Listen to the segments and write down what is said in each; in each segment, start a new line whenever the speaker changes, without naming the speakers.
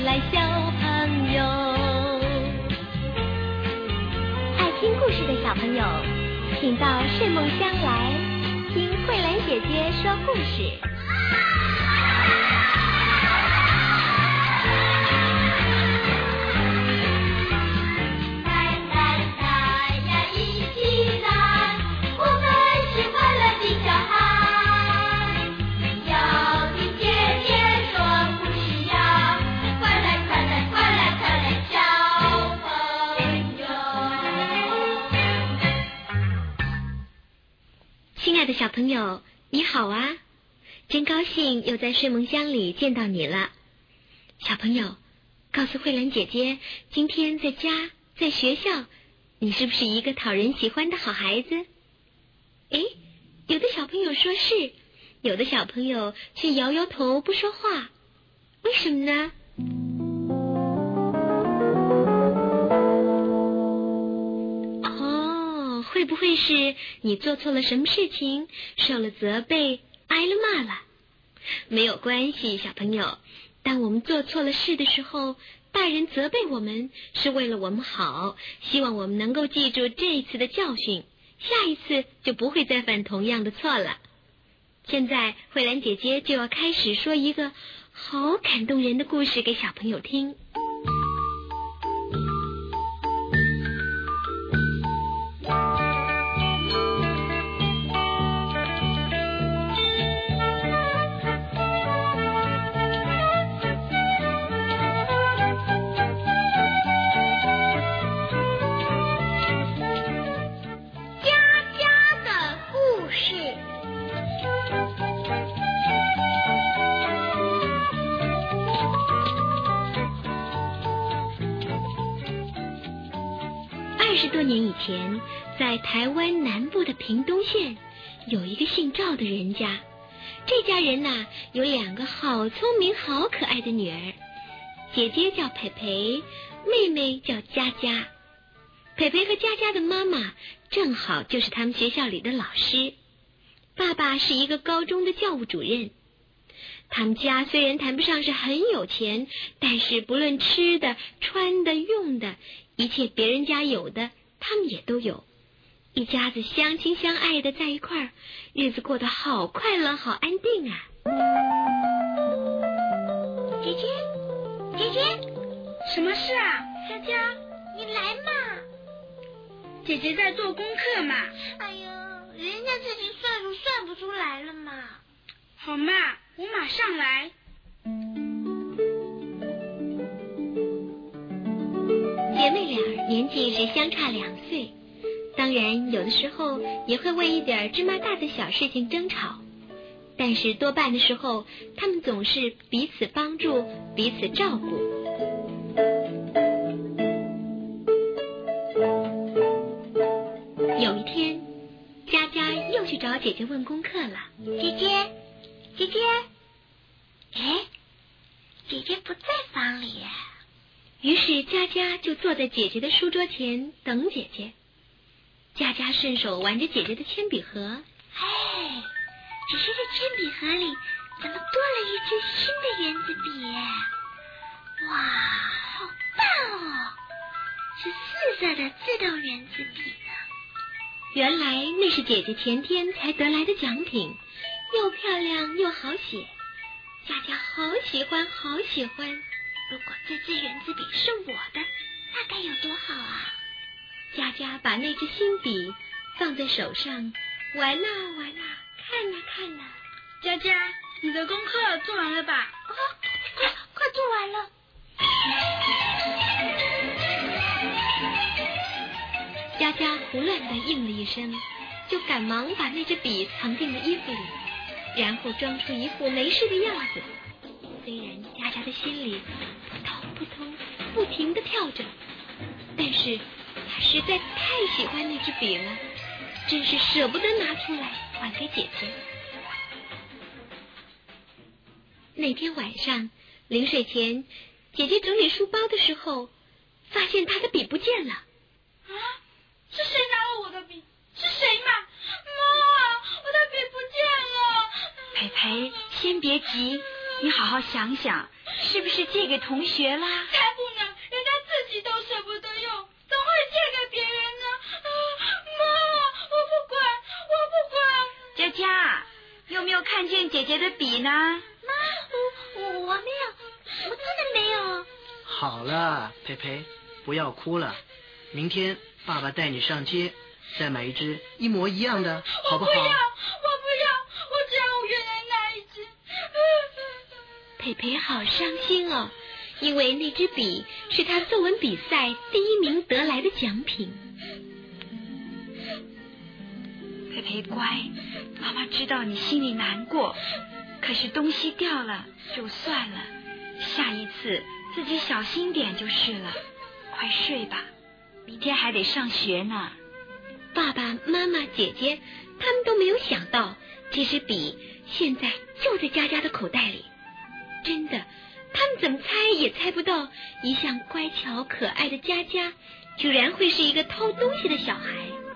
来小朋友。爱听故事的小朋友，请到睡梦乡来听慧兰姐姐说故事。亲爱的小朋友，你好啊！真高兴又在睡梦乡里见到你了。小朋友，告诉慧兰姐姐，今天在家，在学校，你是不是一个讨人喜欢的好孩子？诶，有的小朋友说是，有的小朋友却摇摇头不说话，为什么呢？会不会是你做错了什么事情，受了责备，挨了骂了？没有关系，小朋友，当我们做错了事的时候，大人责备我们是为了我们好，希望我们能够记住这一次的教训，下一次就不会再犯同样的错了。现在慧兰姐姐就要开始说一个好感动人的故事给小朋友听。20多年以前，在台湾南部的屏东县，有一个姓赵的人家。这家人呐，有2个好聪明、好可爱的女儿，姐姐叫培培，妹妹叫佳佳。培培和佳佳的妈妈正好就是他们学校里的老师，爸爸是一个高中的教务主任。他们家虽然谈不上是很有钱，但是不论吃的、穿的、用的，一切别人家有的，他们也都有。一家子相亲相爱的在一块儿，日子过得好快乐，好安定啊！
姐姐，姐姐，
什么事啊？
佳佳，你来嘛！
姐姐在做功课嘛。
哎呦，人家自己算数算不出来了嘛。
好嘛，我马上来。
姐妹俩年纪是相差2岁，当然有的时候也会为一点芝麻大的小事情争吵，但是多半的时候，她们总是彼此帮助，彼此照顾。有一天，佳佳又去找姐姐问功课了。
姐姐，姐姐，哎，姐姐不在房里。
于是佳佳就坐在姐姐的书桌前等姐姐。佳佳顺手玩着姐姐的铅笔盒。
哎，姐姐的铅笔盒里怎么多了一支新的圆珠笔？哇，好棒哦！是4色的自动圆珠笔呢。
原来那是姐姐前天才得来的奖品，又漂亮又好写。佳佳好喜欢，好喜欢。
如果这支圆珠笔是我的，那该有多好啊！
佳佳把那支新笔放在手上，玩啊玩啊，看啊看啊。
佳佳，你的功课做完了吧？
啊，快做完了。
佳佳胡乱地应了一声，就赶忙把那支笔藏进了衣服里，然后装出一副没事的样子。虽然佳佳的心里扑通扑通不停地跳着，但是她实在太喜欢那支笔了，真是舍不得拿出来还给姐姐。那天晚上临睡前，姐姐整理书包的时候，发现她的笔不见了。
啊，是谁拿了我的笔？是谁嘛？妈，我的笔不见了！
培培，先别急，
你好好想想，是不是借给同学啦？
才不能，人家自己都舍不得用，怎么会借给别人呢？妈，我不管，我不管。
佳佳，有没有看见姐姐的笔呢？
妈，我没有，我真的没有。
好了，佩佩，不要哭了，明天爸爸带你上街，再买一支一模一样的，好不好？
我不要，我只要我原来那一支。
佩佩好伤心哦，因为那支笔是他作文比赛第1名得来的奖品。
佩佩乖，妈妈知道你心里难过，可是东西掉了就算了，下一次自己小心点就是了。快睡吧，明天还得上学呢。
爸爸妈妈姐姐他们都没有想到，这支笔现在就在佳佳的口袋里。真的，他们怎么猜也猜不到，一向乖巧可爱的佳佳居然会是一个偷东西的小孩。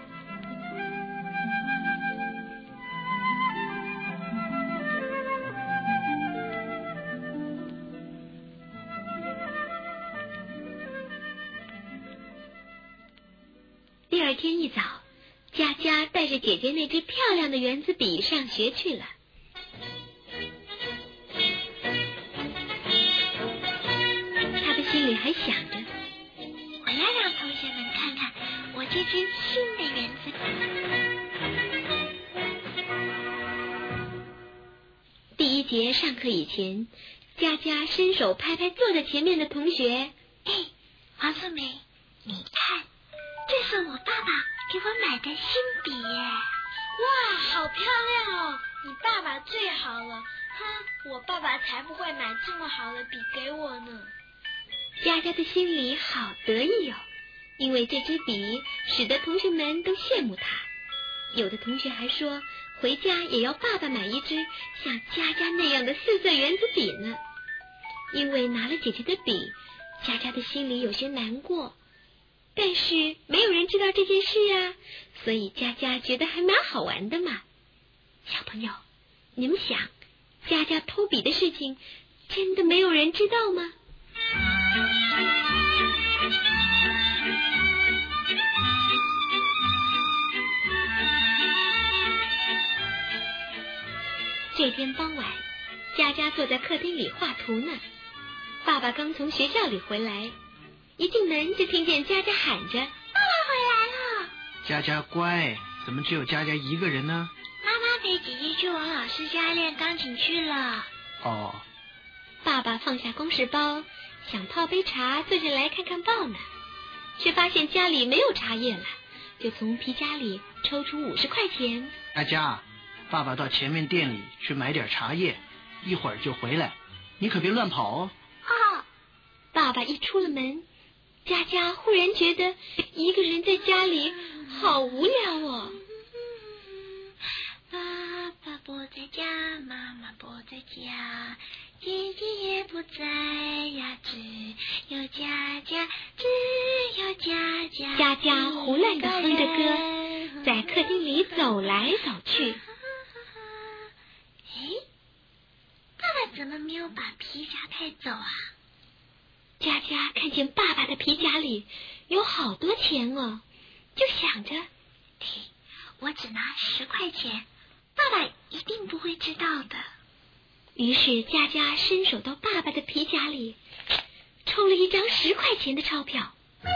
第二天一早，佳佳带着姐姐那支漂亮的圆珠笔上学去了。她的心里还想着，
我要让同学们看看我这支新的圆珠笔。
第一节上课以前，佳佳伸手拍拍坐在前面的同学，
哎，黄素梅，你看，这是我爸爸给我买的新笔耶！
哇，好漂亮哦！你爸爸最好了，哼，我爸爸才不会买这么好的笔给我呢。
佳佳的心里好得意哦，因为这支笔使得同学们都羡慕她。有的同学还说，回家也要爸爸买一支像佳佳那样的4色圆珠笔呢。因为拿了姐姐的笔，佳佳的心里有些难过。但是没有人知道这件事啊，所以佳佳觉得还蛮好玩的嘛。小朋友，你们想，佳佳偷笔的事情真的没有人知道吗？这天傍晚，佳佳坐在客厅里画图呢。爸爸刚从学校里回来，一进门就听见佳佳喊着：“爸爸回来了！”
佳佳乖，怎么只有佳佳一个人呢？
妈妈陪姐姐去王老师家练钢琴去了。
哦。
爸爸放下公事包，想泡杯茶坐下来看看报呢，却发现家里没有茶叶了，就从皮夹里抽出50块钱。
阿佳，爸爸到前面店里去买点茶叶，一会儿就回来，你可别乱跑哦。
哦。
爸爸一出了门，佳佳忽然觉得一个人在家里好无聊哦。
爸爸不在家，妈妈不在家，姐姐也不在呀，只有佳佳，只有佳佳。
佳佳胡乱地哼着歌，在客厅里走来走去。
哎，爸爸怎么没有把皮夹带走啊？
佳佳看见爸爸的皮夹里有好多钱哦，就想着，
我只拿10块钱，爸爸一定不会知道的。
于是佳佳伸手到爸爸的皮夹里，抽了一张10块钱的钞票。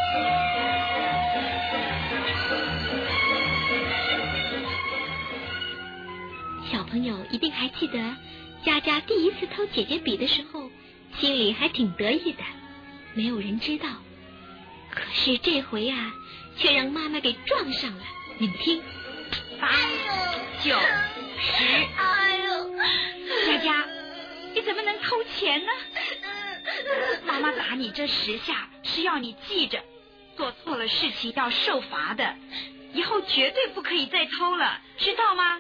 小朋友一定还记得，佳佳第一次偷姐姐笔的时候，心里还挺得意的，没有人知道。可是这回啊，却让妈妈给撞上了。你们听，8、9、10。
哎呦，
佳佳，你怎么能偷钱呢？妈妈打你这10下是要你记着，做错了事情要受罚的，以后绝对不可以再偷了，知道吗？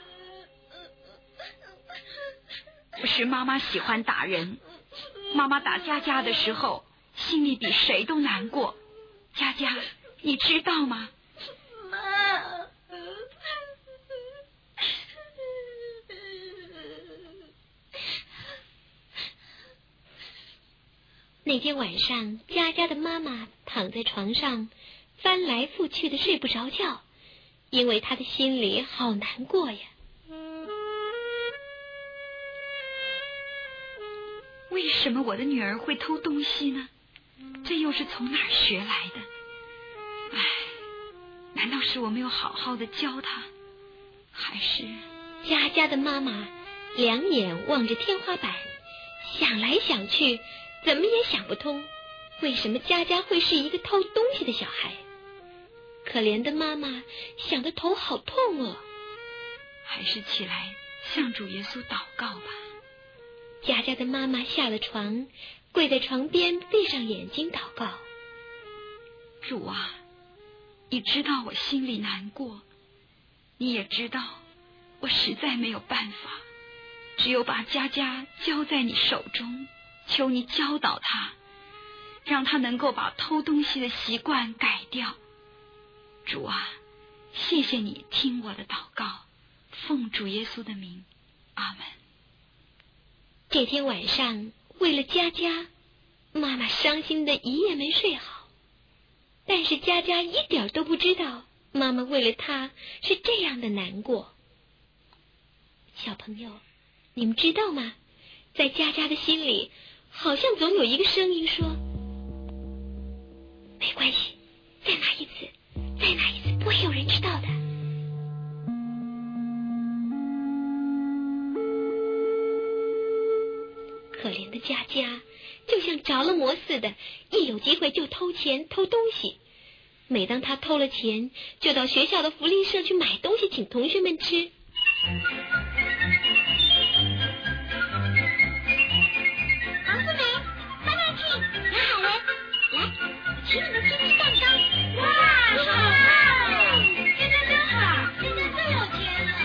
不是妈妈喜欢打人，妈妈打佳佳的时候，心里比谁都难过。佳佳，你知道吗？
妈，
那天晚上，佳佳的妈妈躺在床上，翻来覆去的睡不着觉，因为她的心里好难过呀。
为什么我的女儿会偷东西呢？这又是从哪儿学来的？唉，难道是我没有好好的教她？还是……
佳佳的妈妈两眼望着天花板，想来想去，怎么也想不通，为什么佳佳会是一个偷东西的小孩？可怜的妈妈想得头好痛哦。
还是起来向主耶稣祷告吧。
佳佳的妈妈下了床，跪在床边，闭上眼睛祷告。
主啊，你知道我心里难过，你也知道我实在没有办法，只有把佳佳交在你手中，求你教导她，让她能够把偷东西的习惯改掉。主啊，谢谢你听我的祷告，奉主耶稣的名，阿门。
这天晚上，为了佳佳，妈妈伤心的一夜没睡好。但是佳佳一点都不知道，妈妈为了她是这样的难过。小朋友，你们知道吗？在佳佳的心里，好像总有一个声音说：没关系，再拿一次，再拿一次，不会有人知道的。可怜的佳佳就像着了魔似的，一有机会就偷钱偷东西。每当她偷了钱，就到学校的福利社去买东西请同学们吃。
王思梅、范大庆、杨海伦，来，请你们吃蛋糕。哇，好棒！现在真好，现在最有钱了。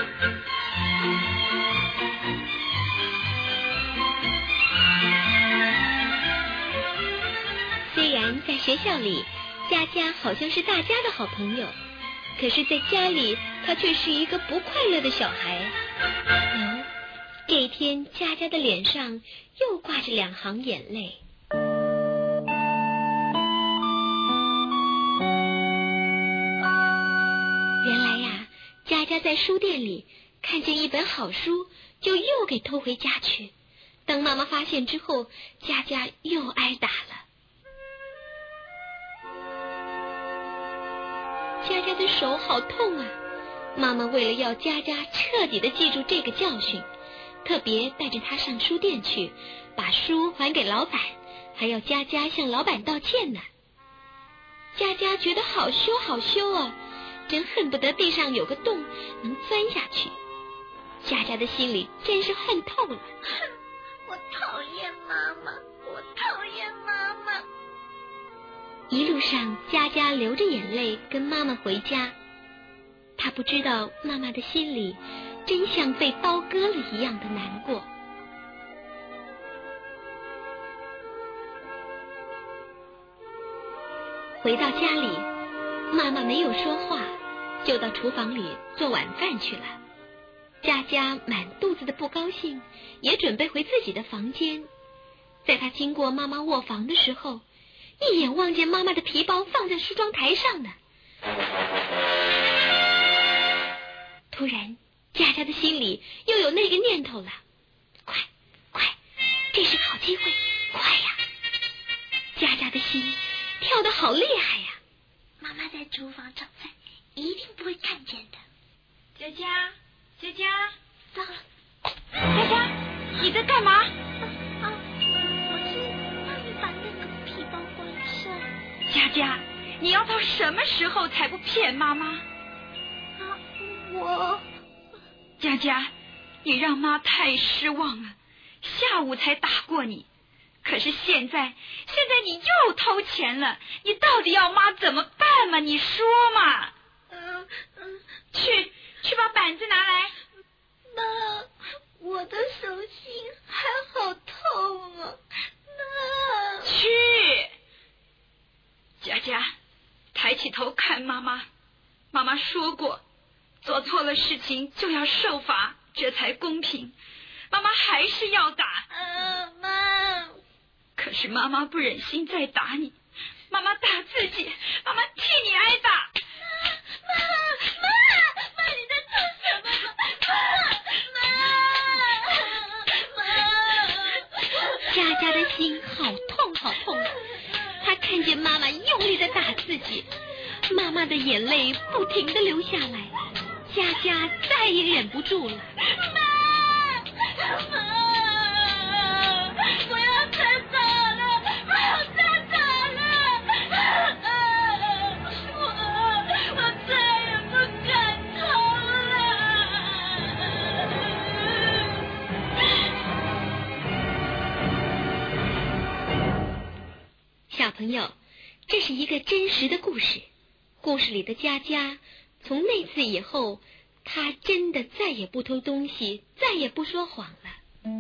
虽然在学校里，佳佳好像是大家的好朋友，可是在家里，她却是一个不快乐的小孩。这一天，佳佳的脸上又挂着2行眼泪。原来呀，佳佳在书店里看见一本好书，就又给偷回家去。当妈妈发现之后，佳佳又挨打了。佳佳的手好痛啊！妈妈为了要佳佳彻底的记住这个教训，特别带着她上书店去，把书还给老板，还要佳佳向老板道歉呢。佳佳觉得好羞好羞啊，真恨不得地上有个洞能钻下去。佳佳的心里真是恨透了。
我讨厌妈妈，我讨厌妈妈。
一路上，佳佳流着眼泪跟妈妈回家。她不知道妈妈的心里真像被刀割了一样的难过。回到家里，妈妈没有说话，就到厨房里做晚饭去了。佳佳满肚子的不高兴，也准备回自己的房间。在她经过妈妈卧房的时候，一眼望见妈妈的皮包放在梳妆台上呢。突然，佳佳的心里又有那个念头了：快，这是好机会，快呀！佳佳的心跳得好厉害呀！
妈妈在厨房炒菜，一定不会看见的。
佳佳，
糟了，
佳佳，你在干嘛？
我是让你把那个皮包关上。
佳佳，你要到什么时候才不骗妈妈？佳佳，你让妈太失望了，下午才打过你，可是现在你又偷钱了，你到底要妈怎么办嘛？你说嘛。去把板子拿来。
妈，我的手心还好痛啊。妈，
去。佳佳，抬起头看妈妈。妈妈说过，做错了事情就要受罚，这才公平。妈妈还是要打。
妈。
可可是妈妈不忍心再打你，妈妈打自己，妈妈替你挨打。
妈，你在做什么？妈！
佳佳的心好痛好痛，她看见妈妈用力的打自己，妈妈的眼泪不停的流下来，佳佳再也忍不住了。
妈，不要再打了，不要再打了！我再也不敢逃了。
小朋友，这是一个真实的故事。故事里的佳佳，从那次以后，她真的再也不偷东西，再也不说谎了。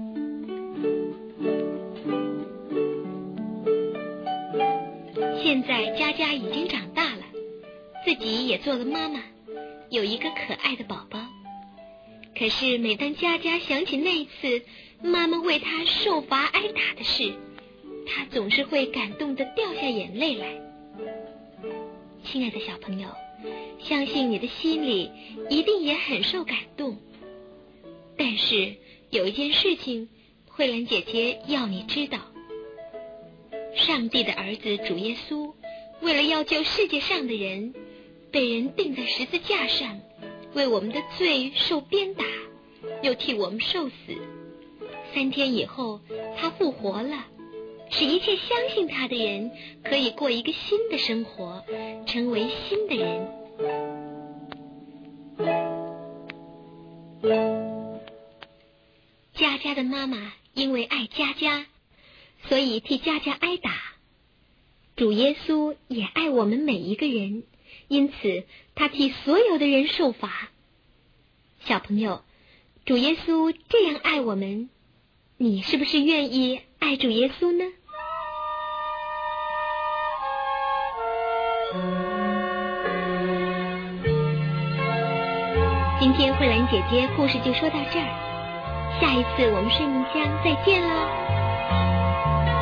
现在佳佳已经长大了，自己也做了妈妈，有一个可爱的宝宝。可是每当佳佳想起那次妈妈为她受罚挨打的事，她总是会感动得掉下眼泪来。亲爱的小朋友，相信你的心里一定也很受感动。但是有一件事情，慧兰姐姐要你知道，上帝的儿子主耶稣，为了要救世界上的人，被人钉在十字架上，为我们的罪受鞭打，又替我们受死。3天以后，他复活了，使一切相信他的人可以过一个新的生活，成为新的人。佳佳的妈妈因为爱佳佳，所以替佳佳挨打。主耶稣也爱我们每一个人，因此他替所有的人受罚。小朋友，主耶稣这样爱我们，你是不是愿意爱主耶稣呢？今天慧兰姐姐故事就说到这儿，下一次我们睡梦乡再见喽。